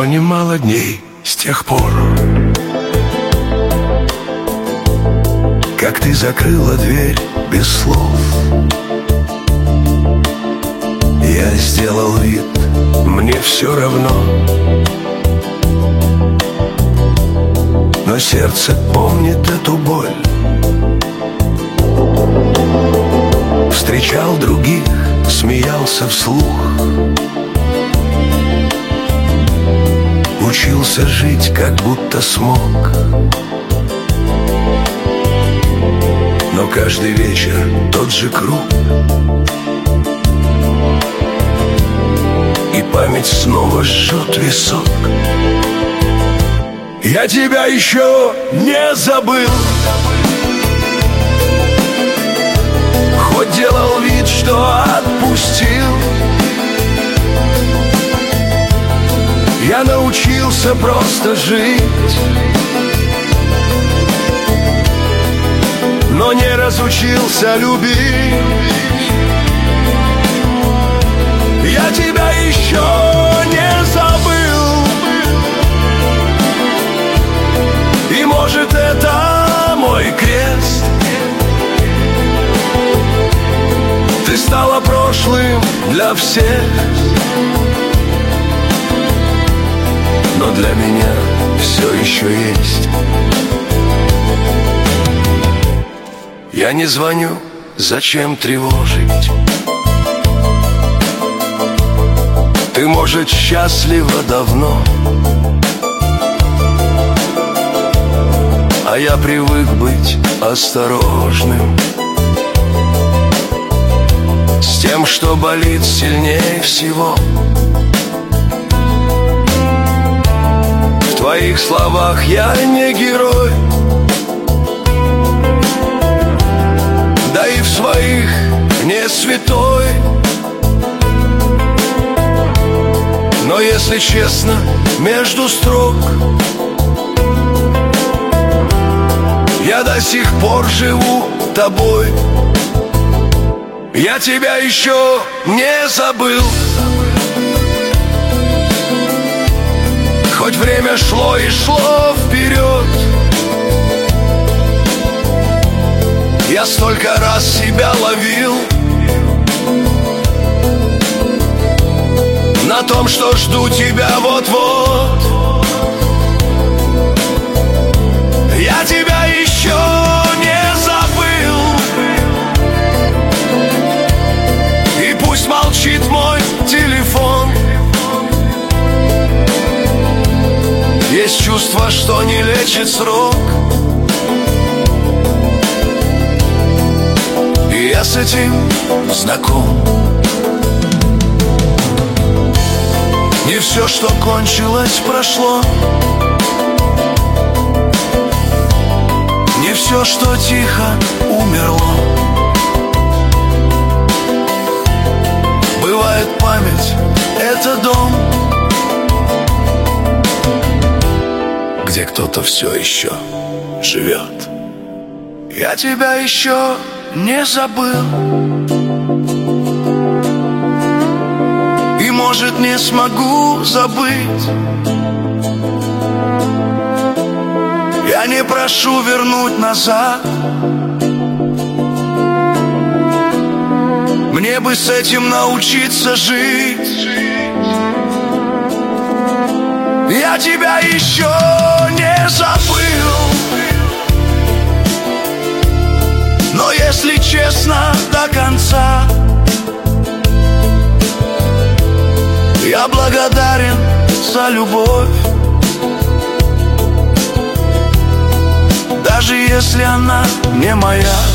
Прошло немало дней с тех пор, как ты закрыла дверь без слов. Я сделал вид, мне все равно, но сердце помнит эту боль. Встречал других, смеялся вслух, учился жить, как будто смог. Но каждый вечер тот же круг, и память снова жжет висок. Я тебя еще не забыл, хоть делал вид, что отпустил. Я научился просто жить, но не разучился любить. Я тебя еще не забыл, и может это мой крест. Ты стала прошлым для всех, но для меня все еще есть. Я не звоню, зачем тревожить? Ты, может, счастлива давно, а я привык быть осторожным с тем, что болит сильнее всего. В твоих словах я не герой, да и в своих не святой. Но если честно, между строк я до сих пор живу тобой. Я тебя еще не забыл, хоть время шло и шло вперед. Я столько раз себя ловил на том, что жду тебя вот-вот. Я тебя еще не забыл, и пусть молчит мой телефон. Есть чувство, что не лечит срок, и я с этим знаком. Не все, что кончилось, прошло, не все, что тихо умерло. Бывает, память — это дом, где кто-то все еще живет. Я тебя еще не забыл, и, может, не смогу забыть. Я не прошу вернуть назад, мне бы с этим научиться жить. Я тебя еще не забыл, но если честно до конца, я благодарен за любовь, даже если она не моя.